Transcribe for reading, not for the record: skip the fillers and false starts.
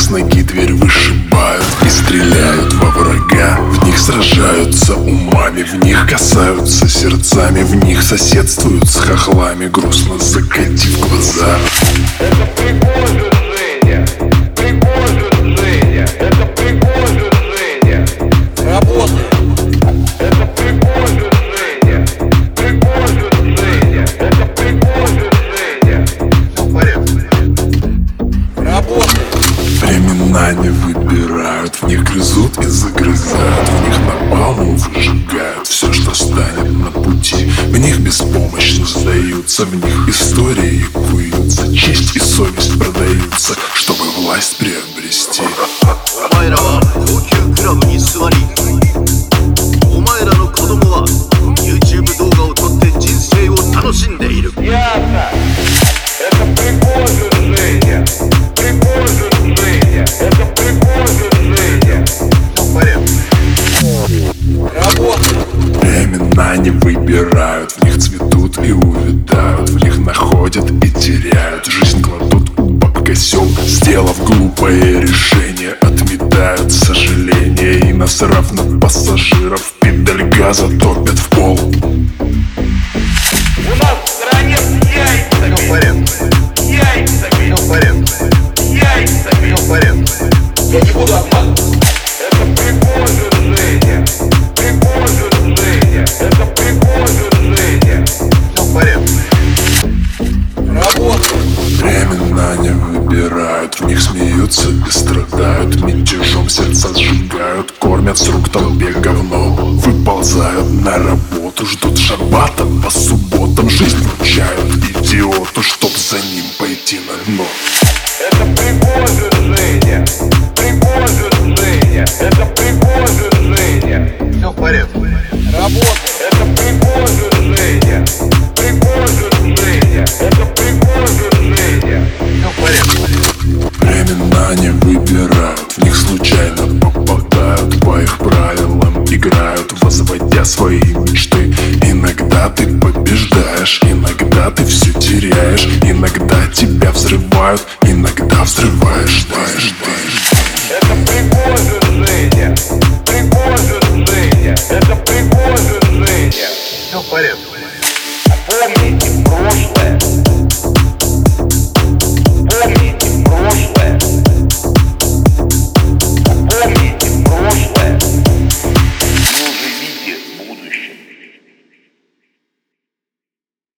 с ноги дверь вышибают и стреляют во врага. В них сражаются умами, в них касаются сердцами, в них соседствуют с хохлами, грустно закатив глаза. Это пригожин, Женя, пригожин, Женя, это пригожин, Женя. Работает. Это пригожин, Женя, пригожин, Женя, это пригожин, Женя. Все в порядке. Работает. Времена не выбирают, в них грызут и загрызают, в них напалмом выжигают все, что станет на пути. В них беспомощно сдаются, в них истории куются, честь и совесть продаются, чтобы власть приобрести. Ясно. Это пригожин, Женя, пригожин, Женя, это пригожин, Женя. Все в порядке. Работает. Времена не выбирают, в них цветут и увядают, в них находят и теряют, жизнь кладут под косел, сделав глупое решение, отметают сожаления и, насрав на пассажиров, педаль газа топят в пол. У нас в стране с яйцами. Все в порядке. Яйцами. Все в порядке. Яйцами. Все в порядке. Я не буду обманывать. Это пригожин, Женя, пригожин, Женя, это пригожин, Женя. Все в порядке. Работает. Времена не выбирают, в них смеются и страдают, мятежом сердца сжигают, кормят с рук толпе говно. Выползают на работу, ждут шаббата по субботам, жизнь вручают идиоту, чтоб за ним пойти на дно. Это пригожин, Женя, пригожин, Женя, это пригожин, Женя. Все в порядке. Работает. Это пригожин, Женя, пригожин, Женя, это пригожин, Женя. Все в порядке. Времена не выбирают, в них случайно попадают, по их правилам играют, возводя свои мечты. Иногда ты побеждаешь, иногда ты все теряешь, иногда тебя взрывают, иногда взрывают